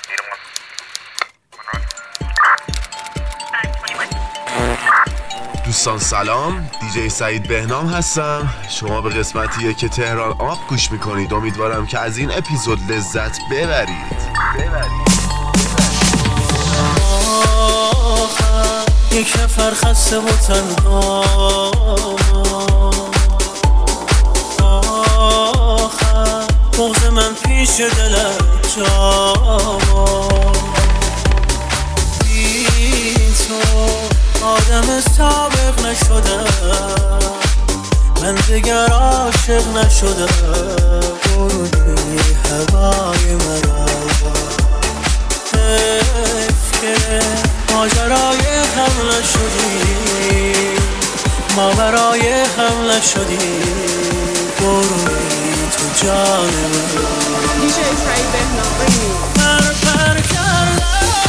دوستان سلام، دیجی سعید بهنام هستم. شما به قسمتیه که تهران آب گوش میکنید. امیدوارم که از این اپیزود لذت ببرید. یک نفر خسته و تنها آخر بغض من پیش دلت جا بی تو آدم سابق نشدم، من دیگر عاشق نشدم. بردی هوای مرا، حیف که ماجرای هم نشدی، ما برای هم نشدی. بردی تو جان من. دیجی سعید بهنام پر کردم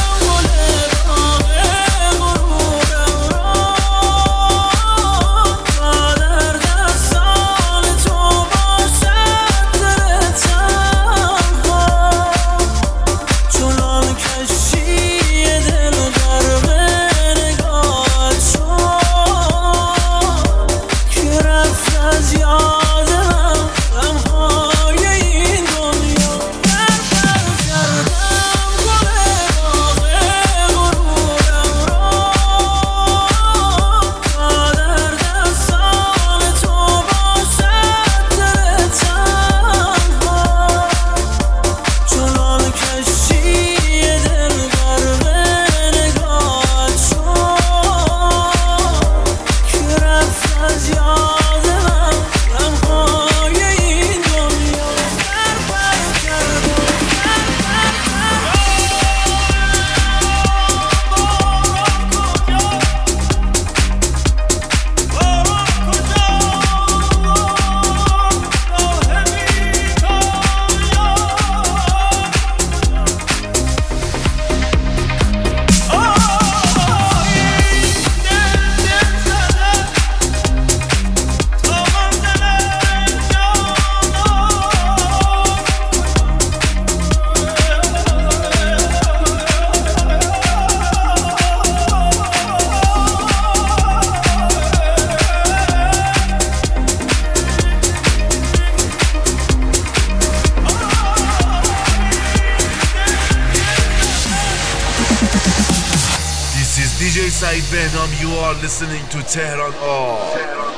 DJ Said Behnam, you are listening to Tehran All.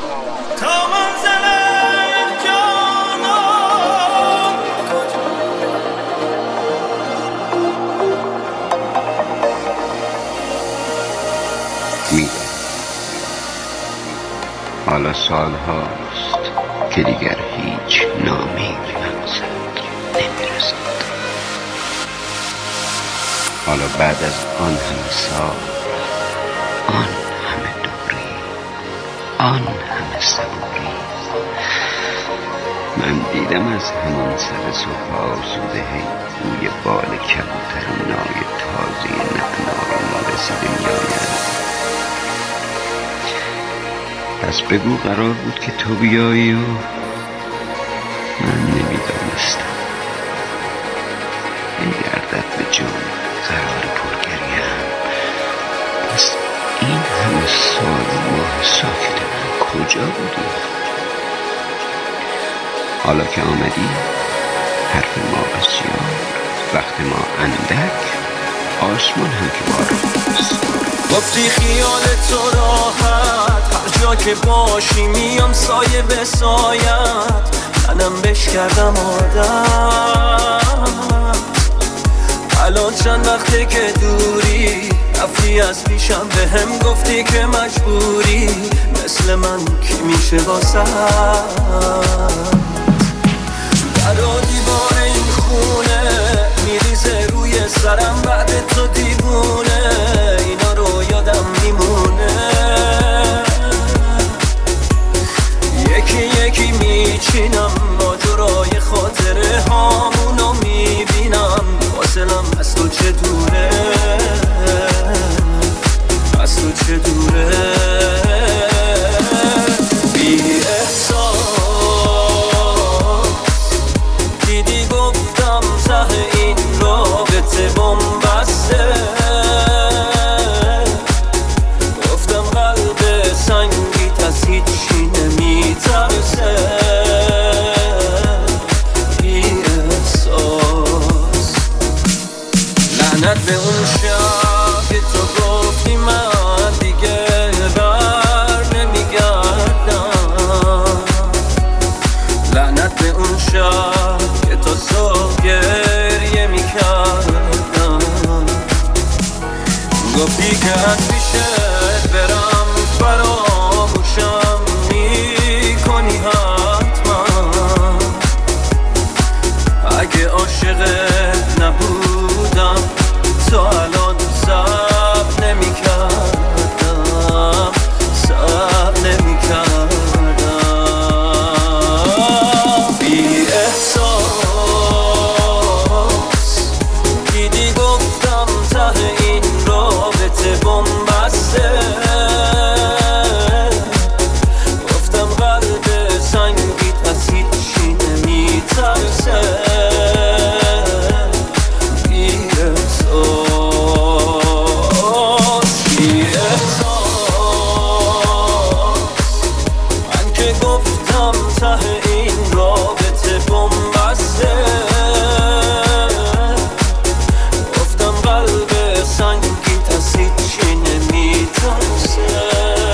حالا سال هاست که دیگر هیچ نامی به مقصد نمیرسد. حالا بعد از آن همه سال، آن همه دوری، آن همه صبوری، من دیدم از همون سر صبح آسوده بوی بال کبوتر و نای تازه نغنای ما رسیده میآید. پس بگو قرار بود که تو بیایی و من نمیدانستم. ای دردت به جان قرار پرگریم. پس این همه سال و ماه ساکت من کجا بودی؟ حالا که آمدی حرف ما بسیار، وقت ما اندک، آسمان هم که باراست. گفتی خیال تو راحت، هر جا که باشی میام سایه به سایت. منم بش کردم عادت، الان چند وقته که دوری، رفتی از پیشم به هم گفتی که مجبوری. مثل من کی میشه واسه درا دیوار این خونه میریزه روی سرم بعد تو دیوونه. اینا رو یادم میمونه، یکی یکی میچینم ماجرای خاطره هامونو میبینم. فاصلم از تو چه دوره، از تو چه دوره. بی احساس اون شب که تا صبح گریه میکردم، گفتی که از پیشت برم فراموشم میکنی حتما، اگه عاشقت نبودم تا الان صبر نمیکردم، صبر نمیکردم. بی احساس دیدی گفتم ته این رابطه بنبسته، گفتم قلب سنگیت از هیچی نمیترسه. بی احساس بی احساس من که گفتم ته این رابطه بنبسته، گفتم قلب سنگیت از هیچی نمیترسه.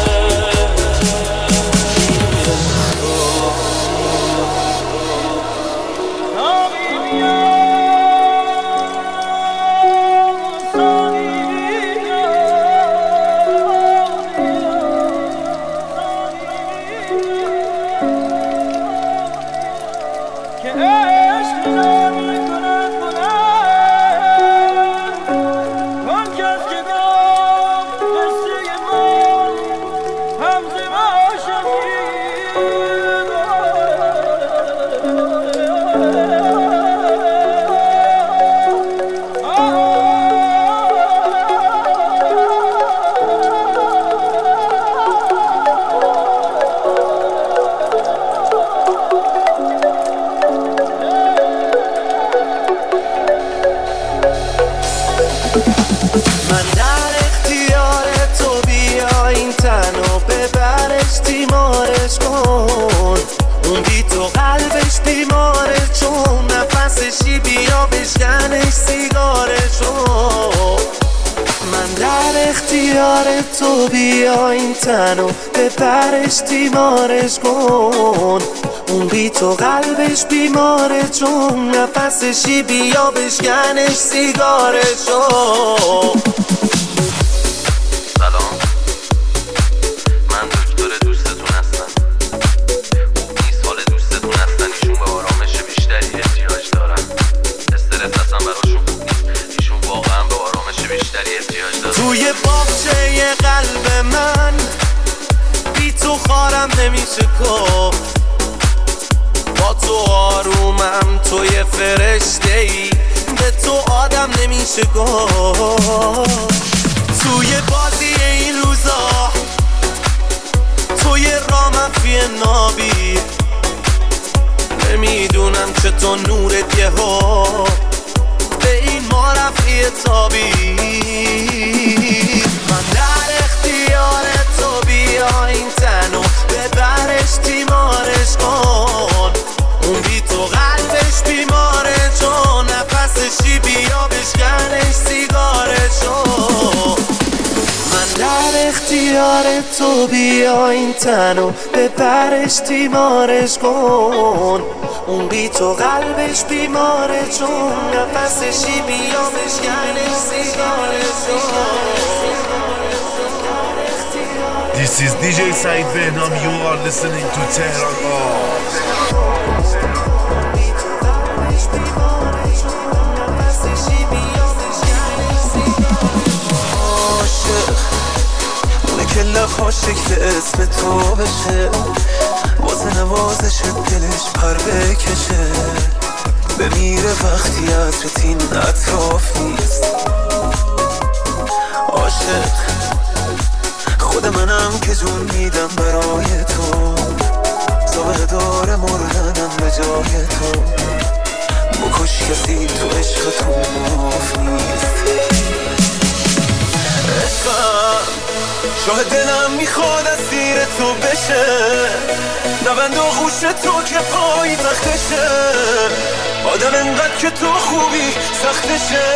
من در اختیار تو، بیا این تنو ببرش تیمارش کن، اون بی تو قلبش بیماره چون نفسشی، بیا بشکنش سیگارشو. من در اختیار تو، بیا این تنو ببرش تیمارش کن، اون بی تو قلبش بیماره چون نفسشی، بیا بشکنش سیگارشو. سلام، من دکتر دوستتون هستم. خوب نیست حال دوستتون هستن، ایشون به آرامش بیشتری احتیاج دارن. استرس اصلا براشون خوب نیست، ایشون واقعا به آرامش بیشتری احتیاج دارن. توی باغچه قلب من بی تو خارم نمیشه گفت، با تو آرومم، توی فرشته ای، به تو آدم نمیشه گفت. توی بازی این روزا، توی رامفی نابی، نمیدونم چطور نورت یهو به این ما رفعی تابی. من در اختیار تو، بیا این تنو ببرش تیمارش کن، اون بی تو قلبش بیماره چون نفسشی، بیا بشکنش سیگارشو. من در اختیار تو، بیا این تنو ببرش تیمارش کن، اون بی تو قلبش بیماره چون نفسشی، بیا بشکنش سیگارشو. This is DJ Said Behnam. You are listening to Tehran Off. عاشق اونه که لب‌ها شکل اسم تو بشه، واسه نوازش دلش پر بکشه، بمیره وقتی عطرت این اطراف نیست. عاشق خود منم که جون میدم برای تو، سابقه داره مردنم به جای تو، بکش کسی تو عشقتون معاف نیست. عشقم شاه دلم میخواد از زیر تو بشه، نبند و خوش تو که پای تختشه، آدم انقدر که تو خوبی سختشه.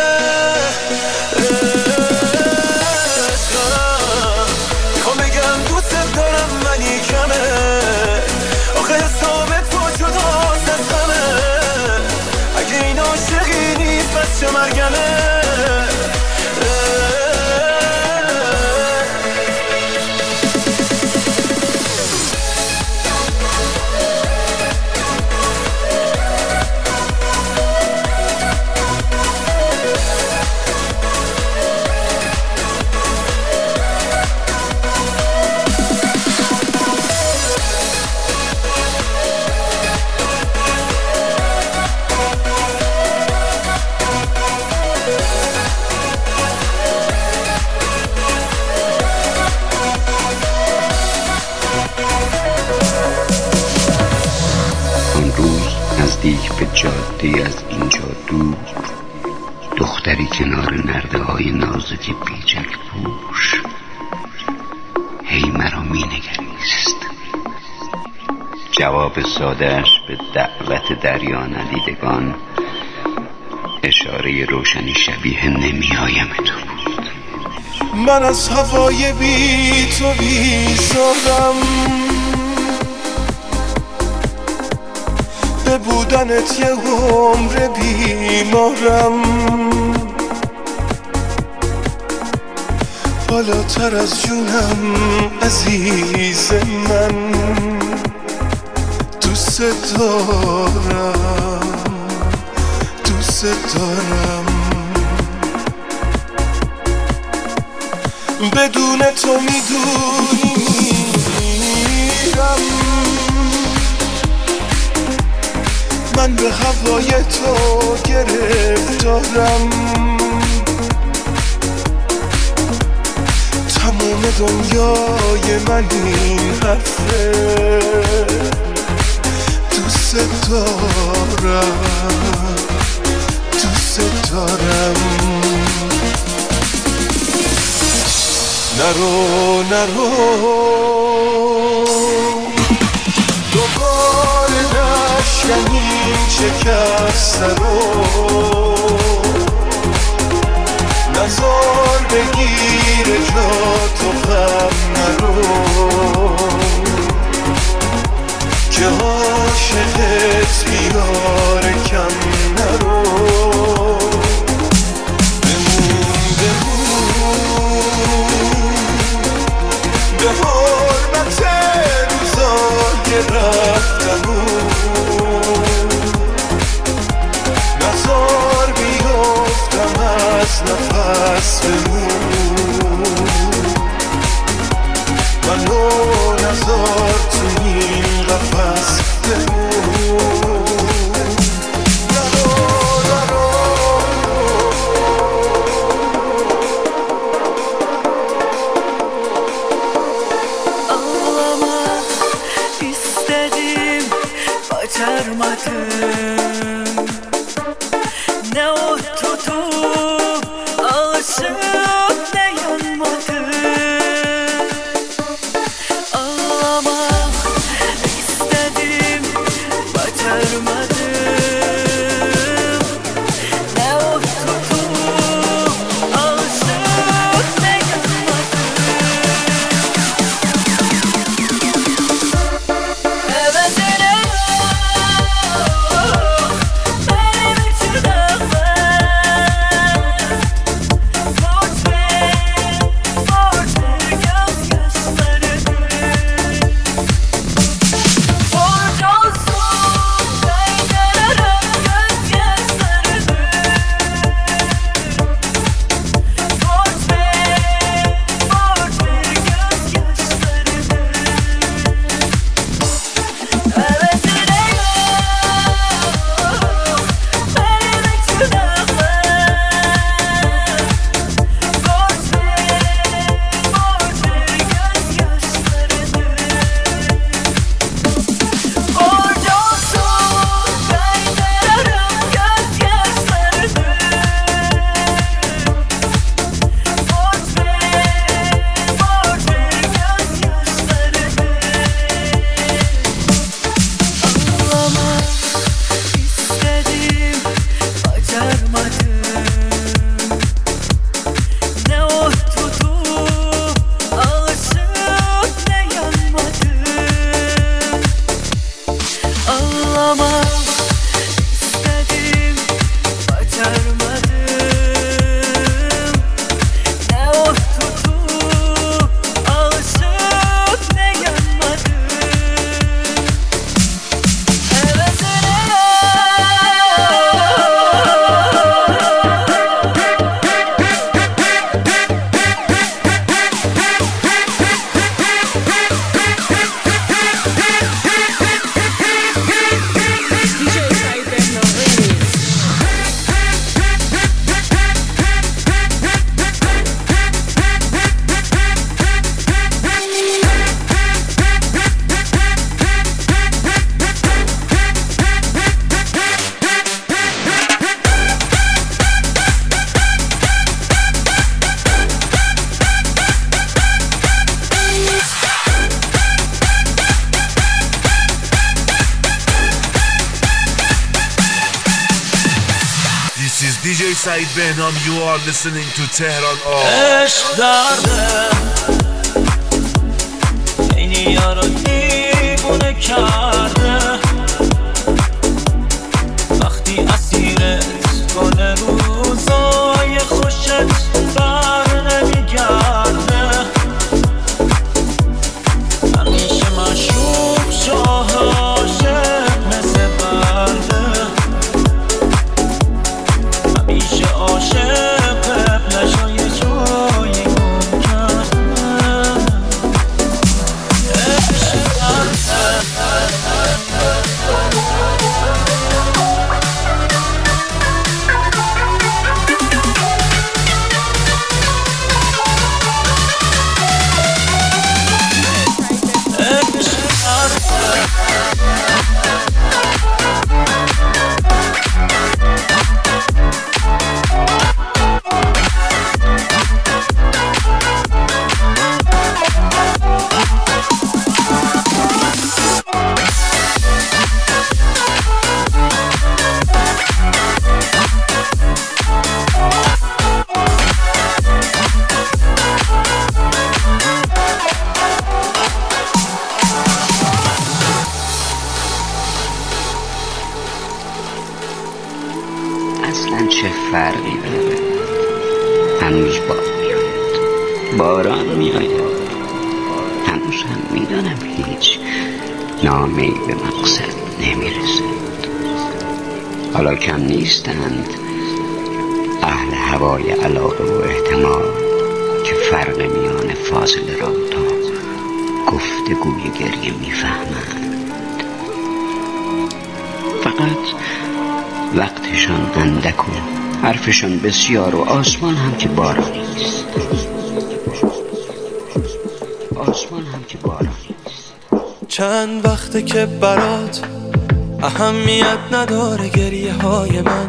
میخوام بگم دوست دارم ولی کمه، آخه حساب تو جداست از همه. گرگنه. نزدیک به جاده از اینجا دور، دختری کنار نرده های نازک بیجک پوش هی مرا می نگریست. جواب سادهش به دعوت دریا ندیدگان اشاره روشنی شبیه نمیایم تو بود. من از هوای بی تو بیزارم، به بودنت یه عمر بیمارم، بالاتر از جونم عزیز من، دوست دارم دوست دارم. بدون تو میدونی میرم، من به هوای تو گرفتارم، تموم دنیای من این حرفه، دوست دارم دوست دارم. نرو دوباره نشکنیم شکسته رو، نزار بگیر جا تو غم نرو، که عاشقت بیاره کم نرو. به حرمت روزای رفتمون نزار بیفتم از نفس بمون، منو نزار تو این قفس بمون. DJ Said Behnam. You are listening to Tehran Off. عشق درده این یارو دیوونه کرده وقتی اسیرت کنه روزای خوشت بر نمیگرده همیشه مشروب شاه عاشق مثل برده همیشه عاشق قبلشو یه جایی گم کرده اصلا چه فرقی داره؟ هنوز باد میآید، باران میآید. هنوز هم میدانم هیچ نامه‌ای به مقصد نمیرسد. حالا کم نیستند اهل هوای علاقه و احتمال که فرق میان فاصله را تا گفتگوی گریه میفهمند. فقط وقتشان اندک و حرفشان بسیار و آسمان هم که بارانی است. آسمان هم که بارانی است. چند وقته که برات اهمیت نداره گریه های من،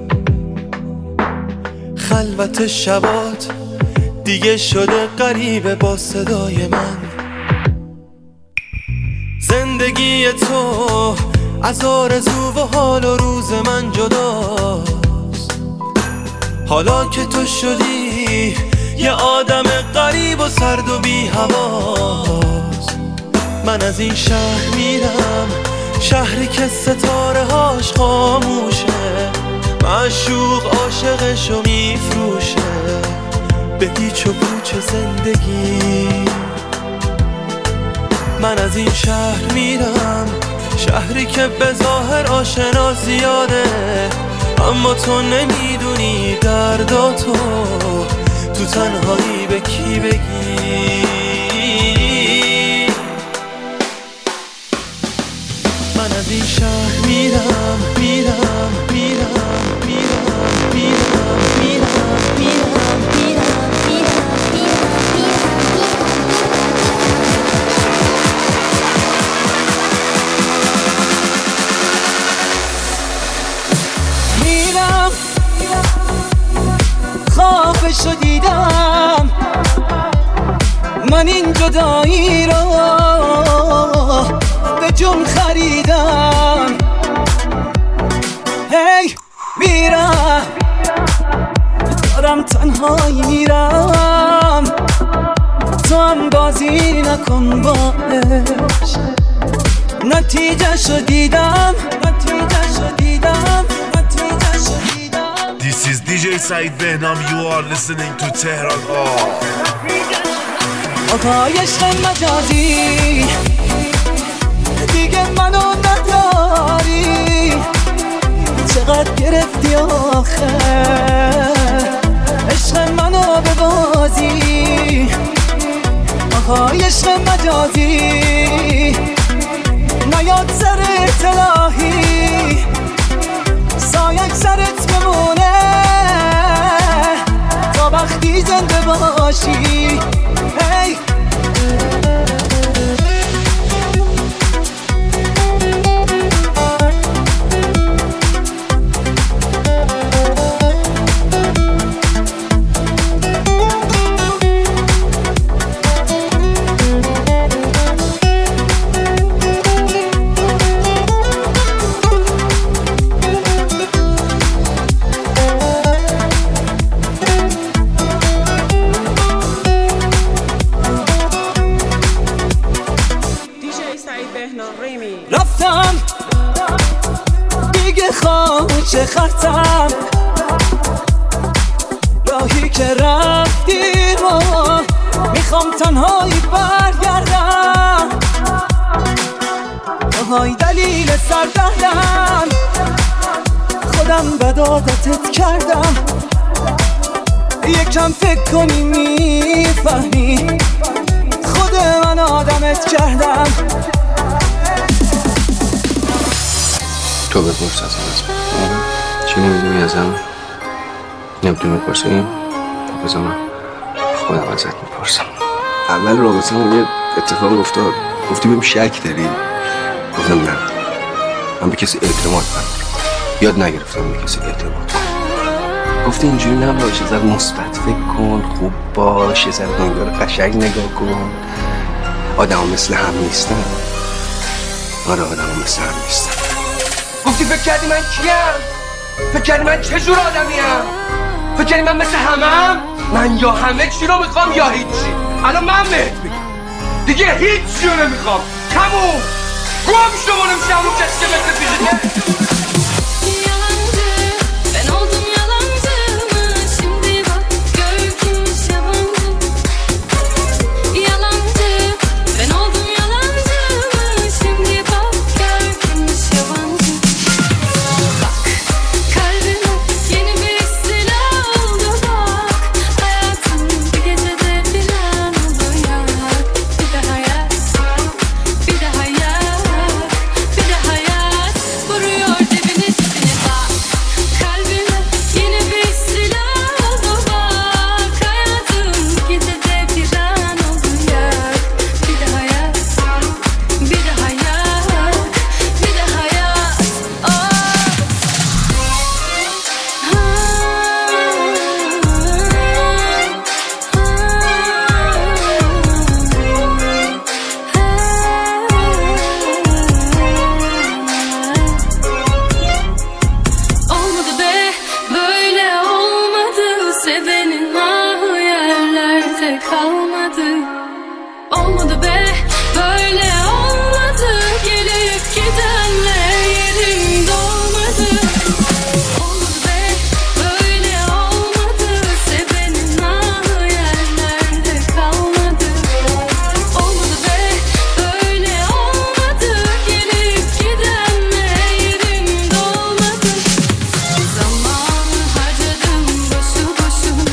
خلوت شبات دیگه شده غریبه با صدای من. زندگی تو از آرزو و حال و روز من جداست. حالا که تو شدی یه آدم غریب و سرد و بی حواس، من از این شهر میرم، شهری که ستاره هاش خاموشه، معشوق عاشقشو میفروشه به هیچ و پوچ زندگی. من از این شهر میرم، شهری که به ظاهر آشنا زیاده، اما تو نمیدونی درداتو تو تنهایی به کی بگی. من از این شهر میرم میرم میرم میرم میرم میرم میرم میرم خوابشو دیدم، من این جدایی رو به جون خریدم. هی میرم دارم تنهایی میرم، تو هم بازی نکن باش. نتیجه شو دیدم، نتیجه شو دیدم، نتیجه شو دیدم. This is DJ Said Behnam. You are listening to Tehran Off. آقای عشق مجازی دیگه منو نداری، چقدر گرفتی آخه عشق منو ببازی. آقای عشق مجازی نیاد سرت الهی، سایک سرت بمونه تا وقتی زنده باشی. hey. چه خطم راهی که رفتی رو میخوام تنهایی برگردم های دلیل سردردم خودم بد عادتت کردم یکم فکر کنی میفهمی خود من آدمت کردم تو بپرس از من چی نمیدونی ازم؟ نمیدونی میپرسیم؟ بذار من خودم ازت میپرسم. اول رابطه‌مون یه اتفاق افتاد، گفتی بهم شک داری؟ گفتم نه، من به کسی اعتماد ندارم، یاد نگرفتم به کسی اعتماد کنم. گفتی اینجوری نباش، یه ذره مثبت فکر کن، خوب باش، یه ذره دنیا رو قشنگ نگاه کن. آدم‌ها مثل هم نیستن. آره آدم‌ها مثل هم نیستن. گفتی فکر کردی من کیم؟ فکر کردی من چه جور آدمیم؟ فکر کردی من مثل همم؟ من یا همه چی رو میخوام یا هیچی. الان من بهت میگم دیگه هیچی رو نمیخوام. تموم. گم شما نمیشه همون کسی که مثل پیشته. Olmadı be, böyle olmadı. Gelip gidenle yerim dolmadı. Olmadı be, böyle olmadı. Sevenin ahı yerlerde kalmadı. Olmadı be, böyle olmadı. Gelip gidenle yerim dolmadı. Zamanı harcadım boşu boşuna.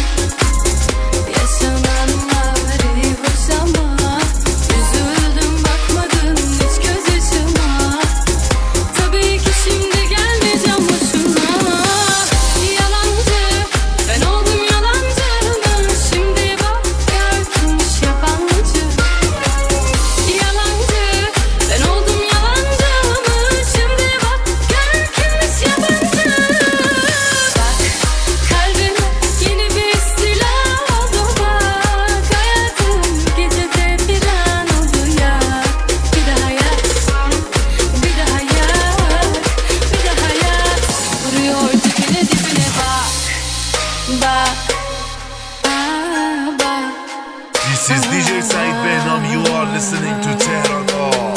Yaşananlar iyi hoş ama üzüldüm bakmadın hiç göz yaşıma. Tabii ki şimdi gelmeyeceğim boşuna. Yalancı ben oldum yalancı. Şimdi bak görkümüş yabancı. Yalancı ben oldum yalancı. Şimdi bak görkümüş yabancı. Bak kalbime yeni bir silah oldu bak. Hayatım gecede bir an oldu ya. Bir daha yaz, bir daha yaz, bir daha yaz. Vuruyor dibine dibine bak. Bak, bak. This is DJ Said Behnam. You are listening to Tehran Off.